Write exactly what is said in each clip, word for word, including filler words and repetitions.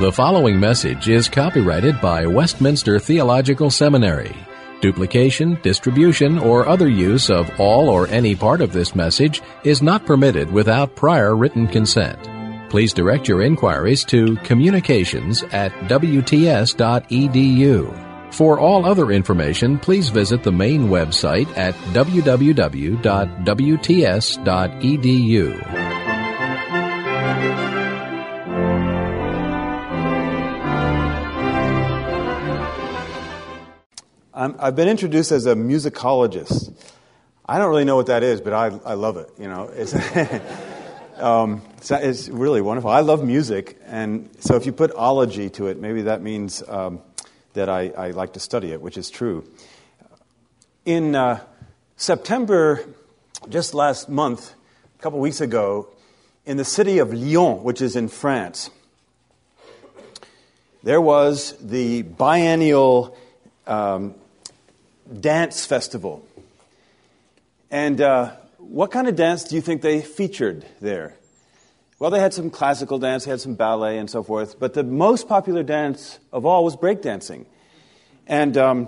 The following message is copyrighted by Westminster Theological Seminary. Duplication, distribution, or other use of all or any part of this message is not permitted without prior written consent. Please direct your inquiries to communications at w t s dot e d u. For all other information, please visit the main website at w w w dot w t s dot e d u. I'm, I've been introduced as a musicologist. I don't really know what that is, but I, I love it. You know, it's, um, it's it's really wonderful. I love music, and so if you put ology to it, maybe that means um, that I, I like to study it, which is true. In uh, September, just last month, a couple weeks ago, in the city of Lyon, which is in France, there was the biennial um, dance festival. And uh, what kind of dance do you think they featured there? Well, they had some classical dance, they had some ballet and so forth, but the most popular dance of all was breakdancing. And um,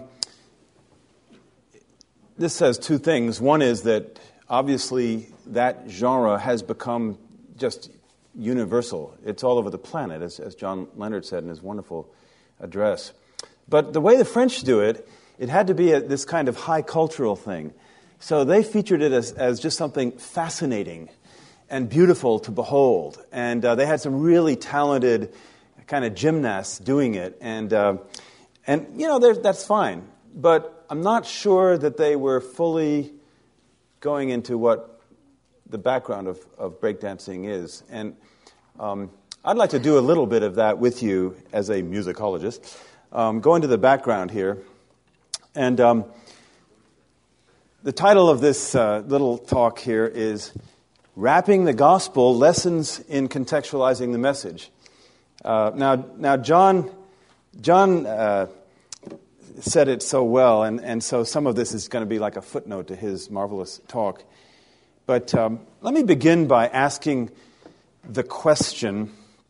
this says two things. One is that obviously that genre has become just universal. It's all over the planet, as, as John Leonard said in his wonderful address. But the way the French do it, it had to be a, this kind of high cultural thing. So they featured it as, as just something fascinating and beautiful to behold. And uh, they had some really talented kind of gymnasts doing it. And, uh, and you know, that's fine. But I'm not sure that they were fully going into what the background of, of breakdancing is. And um, I'd like to do a little bit of that with you as a musicologist. Um, go into the background here. And um, the title of this uh, little talk here is Wrapping the Gospel, Lessons in Contextualizing the Message. Uh, now, now John, John uh, said it so well, and, and so some of this is going to be like a footnote to his marvelous talk. But um, let me begin by asking the question,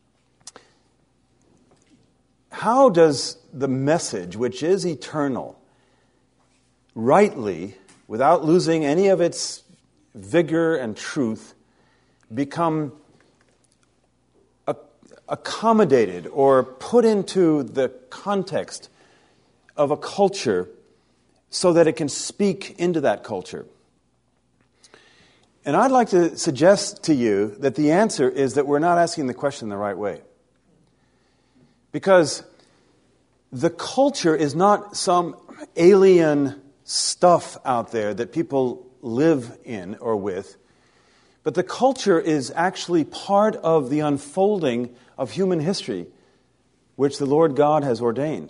how does the message, which is eternal, rightly, without losing any of its vigor and truth, become accommodated or put into the context of a culture so that it can speak into that culture? And I'd like to suggest to you that the answer is that we're not asking the question the right way. Because the culture is not some alien stuff out there that people live in or with, but the culture is actually part of the unfolding of human history, which the Lord God has ordained.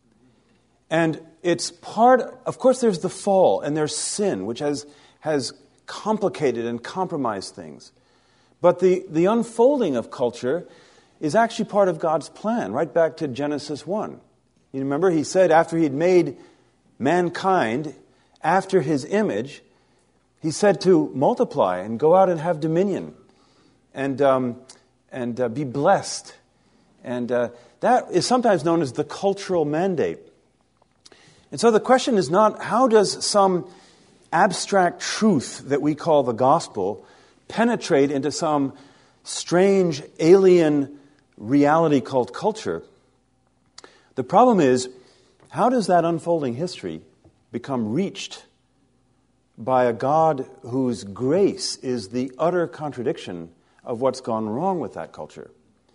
And it's part, of course there's the fall and there's sin, which has, has complicated and compromised things. But the, the unfolding of culture is actually part of God's plan, right back to Genesis one. You remember, he said after he'd made mankind after his image, he said to multiply and go out and have dominion and um, and uh, be blessed. And uh, that is sometimes known as the cultural mandate. And so the question is not how does some abstract truth that we call the gospel penetrate into some strange alien reality called culture. The problem is, how does that unfolding history become reached by a God whose grace is the utter contradiction of what's gone wrong with that culture?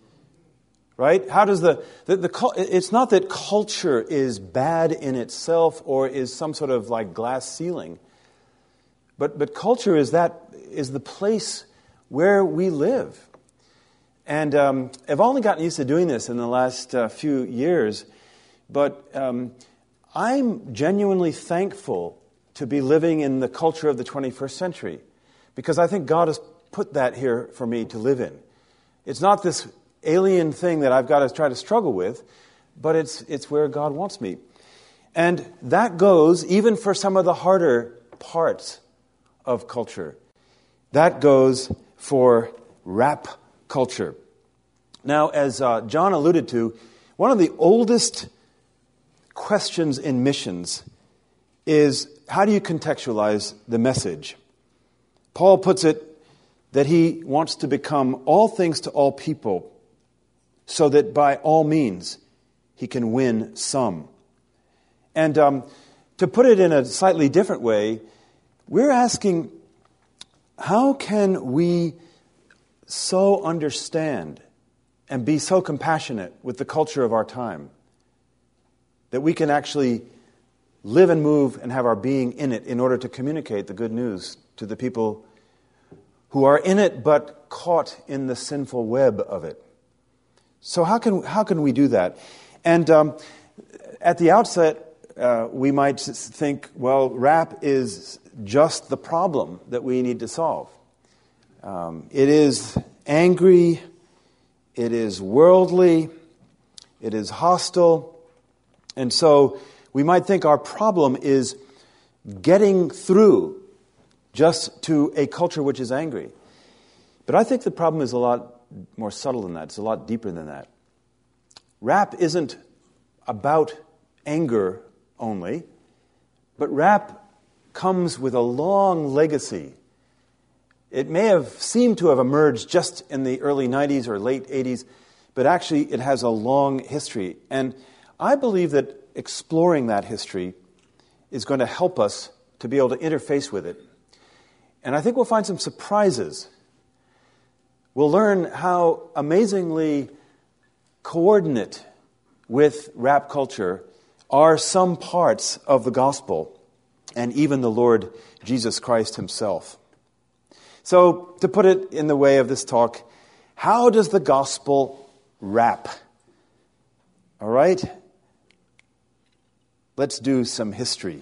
Right? How does the, the, the it's not that culture is bad in itself or is some sort of like glass ceiling, but but culture is that is the place where we live. And um, I've only gotten used to doing this in the last uh, few years, but um, I'm genuinely thankful to be living in the culture of the twenty-first century, because I think God has put that here for me to live in. It's not this alien thing that I've got to try to struggle with, but it's it's where God wants me. And that goes even for some of the harder parts of culture. That goes for rap culture. Now, as uh, John alluded to, one of the oldest questions in missions is, how do you contextualize the message? Paul puts it that he wants to become all things to all people, so that by all means he can win some. And um, to put it in a slightly different way, we're asking, how can we so understand and be so compassionate with the culture of our time that we can actually live and move and have our being in it in order to communicate the good news to the people who are in it but caught in the sinful web of it? So how can how can we do that? And um, at the outset, uh, we might think, well, rap is just the problem that we need to solve. Um, it is angry, it is worldly, it is hostile, and so we might think our problem is getting through just to a culture which is angry. But I think the problem is a lot more subtle than that. It's a lot deeper than that. Rap isn't about anger only, but rap comes with a long legacy. It may have seemed to have emerged just in the early nineties or late eighties, but actually it has a long history. And I believe that exploring that history is going to help us to be able to interface with it. And I think we'll find some surprises. We'll learn how amazingly coordinate with rap culture are some parts of the gospel and even the Lord Jesus Christ himself. So, to put it in the way of this talk, how does the gospel rap? All right? Let's do some history.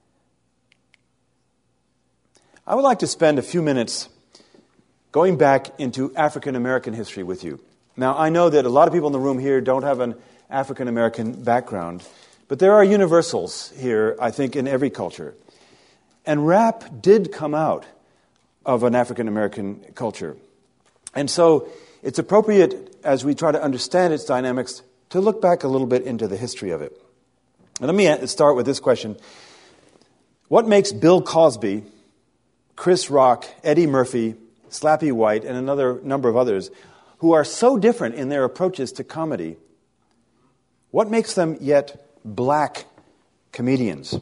I would like to spend a few minutes going back into African American history with you. Now, I know that a lot of people in the room here don't have an African American background, but there are universals here, I think, in every culture. And rap did come out of an African American culture. And so it's appropriate, as we try to understand its dynamics, to look back a little bit into the history of it. And let me start with this question. What makes Bill Cosby, Chris Rock, Eddie Murphy, Slappy White, and another number of others who are so different in their approaches to comedy, what makes them yet black comedians?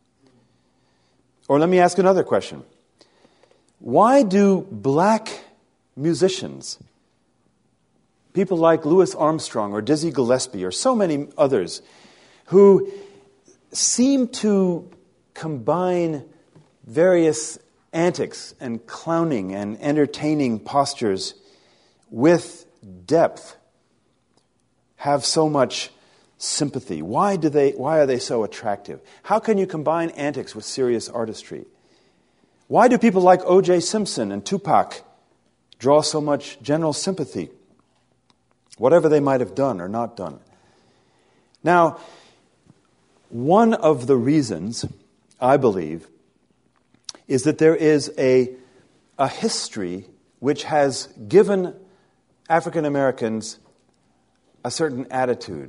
Or let me ask another question. Why do black musicians, people like Louis Armstrong or Dizzy Gillespie or so many others, who seem to combine various antics and clowning and entertaining postures with depth, have so much sympathy? Why do they? Why are they so attractive? How can you combine antics with serious artistry? Why do people like O J Simpson and Tupac draw so much general sympathy, whatever they might have done or not done? Now, one of the reasons, I believe, is that there is a, a history which has given African Americans a certain attitude.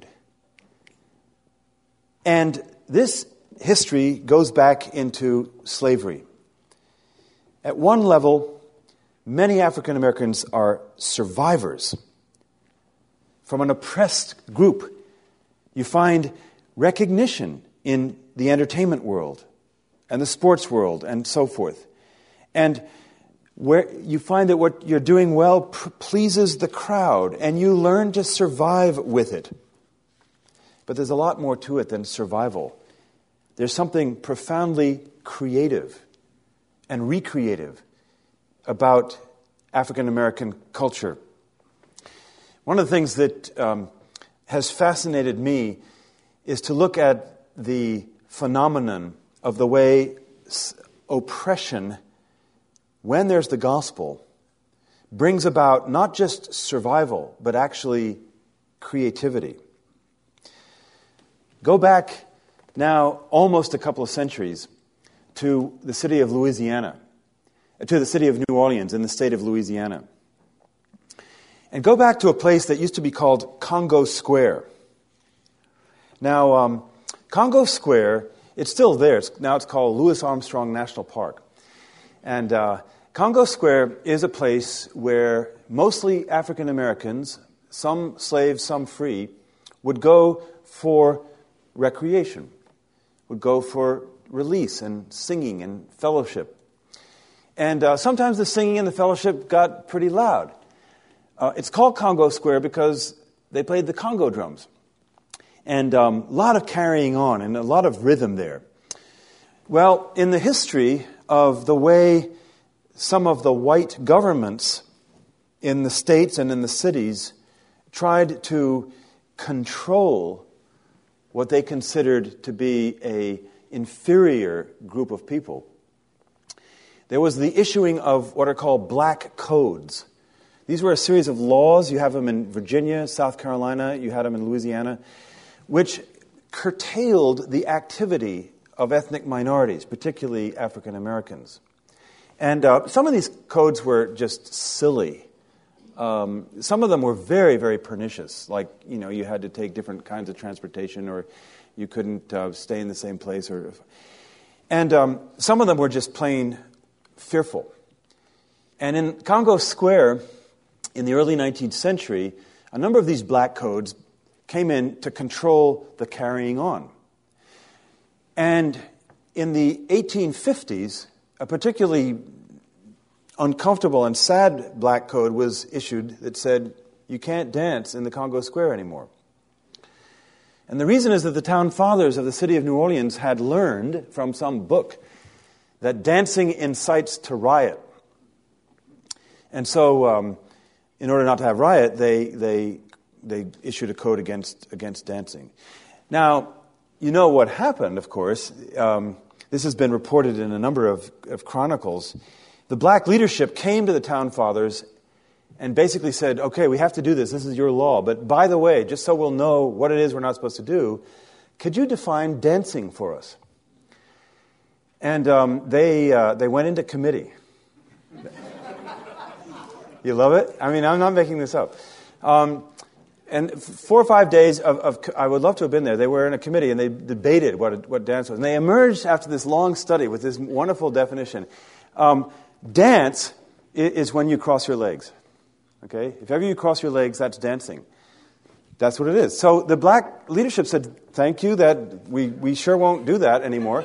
And this history goes back into slavery. At one level, many African Americans are survivors from an oppressed group. You find recognition in the entertainment world and the sports world and so forth. And where you find that what you're doing well p- pleases the crowd, and you learn to survive with it. But there's a lot more to it than survival. There's something profoundly creative and recreative about African American culture. One of the things that um, has fascinated me is to look at the phenomenon of the way oppression, when there's the gospel, brings about not just survival, but actually creativity. Go back now almost a couple of centuries to the city of Louisiana, to the city of New Orleans in the state of Louisiana. and go back to a place that used to be called Congo Square. Now, um, Congo Square, it's still there. It's, now it's called Louis Armstrong National Park. And uh, Congo Square is a place where mostly African Americans, some slaves, some free, would go for recreation, would go for release and singing and fellowship. And uh, sometimes the singing and the fellowship got pretty loud. Uh, it's called Congo Square because they played the Congo drums. And um, a lot of carrying on and a lot of rhythm there. Well, in the history of the way some of the white governments in the states and in the cities tried to control what they considered to be an inferior group of people, there was the issuing of what are called black codes. These were a series of laws. You have them in Virginia, South Carolina, you had them in Louisiana, which curtailed the activity of ethnic minorities, particularly African Americans. And uh, some of these codes were just silly. Um, some of them were very, very pernicious, like, you know, you had to take different kinds of transportation, or you couldn't uh, stay in the same place. Or, and um, some of them were just plain fearful. And in Congo Square, in the early nineteenth century, a number of these black codes came in to control the carrying on. And in the eighteen fifties, a particularly uncomfortable and sad black code was issued that said, you can't dance in the Congo Square anymore. And the reason is that the town fathers of the city of New Orleans had learned from some book that dancing incites to riot. And so, um, in order not to have riot, they they they issued a code against against dancing. Now, you know what happened, of course. Um, this has been reported in a number of, of chronicles. The black leadership came to the town fathers and basically said, okay, we have to do this. This is your law. But by the way, just so we'll know what it is we're not supposed to do, could you define dancing for us? And um, they uh, they went into committee. You love it? I mean, I'm not making this up. Um, and four or five days of, of, I would love to have been there. They were in a committee and they debated what what dance was. And they emerged after this long study with this wonderful definition. Um, dance is when you cross your legs. Okay? If ever you cross your legs, that's dancing. That's what it is. So the black leadership said, thank you, that we, we sure won't do that anymore.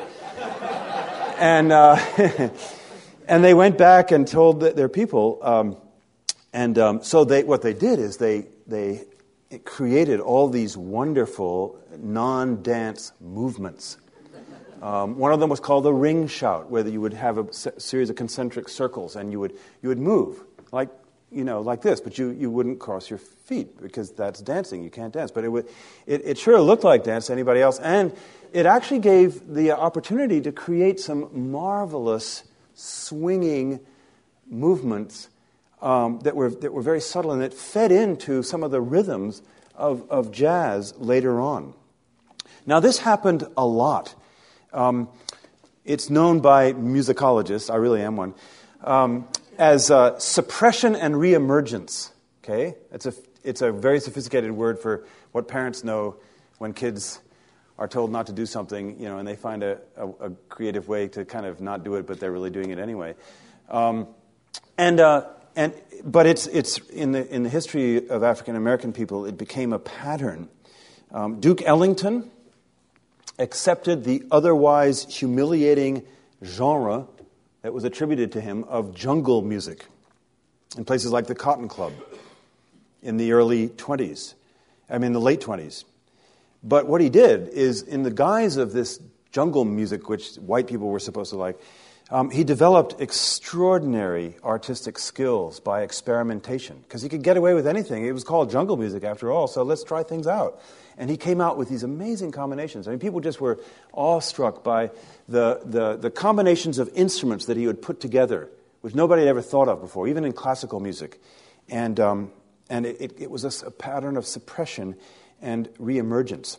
and uh, and they went back and told their people, um, and um, so they what they did is they they created all these wonderful non-dance movements. Um, one of them was called the ring shout, where you would have a s- series of concentric circles, and you would you would move like you know like this, but you, you wouldn't cross your feet because that's dancing. You can't dance, but it would it, it sure looked like dance to anybody else, and it actually gave the opportunity to create some marvelous swinging movements um, that were that were very subtle, and that fed into some of the rhythms of of jazz later on. Now, this happened a lot. Um, it's known by musicologists, I really am one, um, as uh, suppression and reemergence. Okay, it's a it's a very sophisticated word for what parents know when kids are told not to do something, you know, and they find a, a, a creative way to kind of not do it, but they're really doing it anyway. Um, and uh, and but it's it's in the in the history of African American people, it became a pattern. Um, Duke Ellington accepted the otherwise humiliating genre that was attributed to him of jungle music in places like the Cotton Club in the early twenties, I mean the late twenties. But what he did is, in the guise of this jungle music, which white people were supposed to like, um, he developed extraordinary artistic skills by experimentation, because he could get away with anything. It was called jungle music after all, so let's try things out. And he came out with these amazing combinations. I mean, people just were awestruck by the, the, the combinations of instruments that he would put together, which nobody had ever thought of before, even in classical music. And um, and it, it was a, a pattern of suppression and reemergence.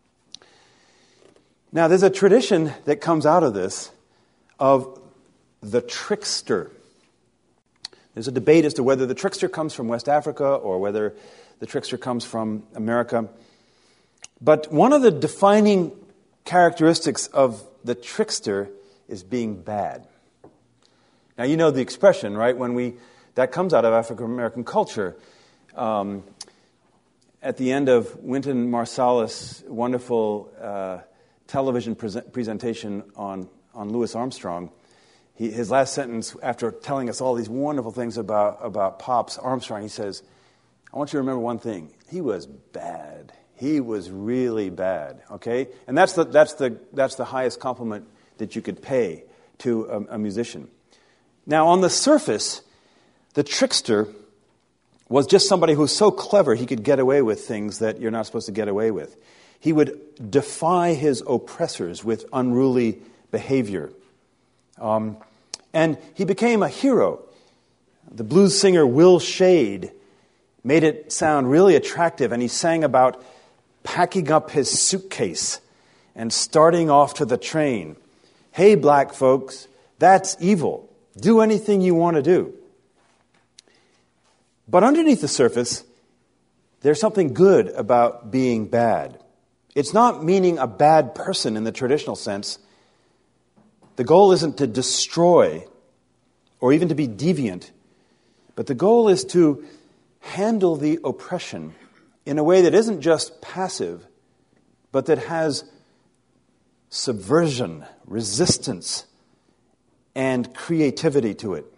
Now, there's a tradition that comes out of this of the trickster. There's a debate as to whether the trickster comes from West Africa or whether the trickster comes from America. But one of the defining characteristics of the trickster is being bad. Now, you know the expression, right? When we that comes out of African American culture. Um, at the end of Wynton Marsalis' wonderful uh, television pre- presentation on, on Louis Armstrong, he, his last sentence, after telling us all these wonderful things about, about Pops Armstrong, he says, I want you to remember one thing. He was bad. He was really bad, okay? And that's the, that's the, that's the highest compliment that you could pay to a, a musician. Now, on the surface, the trickster was just somebody who was so clever he could get away with things that you're not supposed to get away with. He would defy his oppressors with unruly behavior. Um, and he became a hero. The blues singer Will Shade made it sound really attractive, and he sang about packing up his suitcase and starting off to the train. Hey, black folks, that's evil. Do anything you want to do. But underneath the surface, there's something good about being bad. It's not meaning a bad person in the traditional sense. The goal isn't to destroy or even to be deviant, but the goal is to handle the oppression in a way that isn't just passive, but that has subversion, resistance, and creativity to it.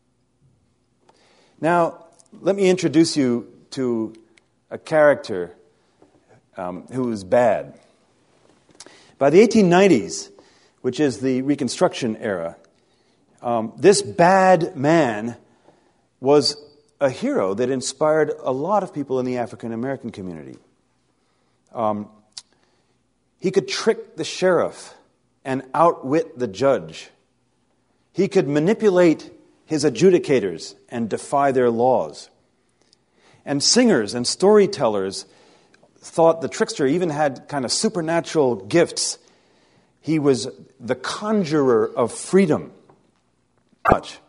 Now, let me introduce you to a character um, who was bad. By the eighteen nineties, which is the Reconstruction era, um, this bad man was a hero that inspired a lot of people in the African American community. Um, he could trick the sheriff and outwit the judge. He could manipulate his adjudicators and defy their laws. And singers and storytellers thought the trickster even had kind of supernatural gifts. He was the conjurer of freedom. Much.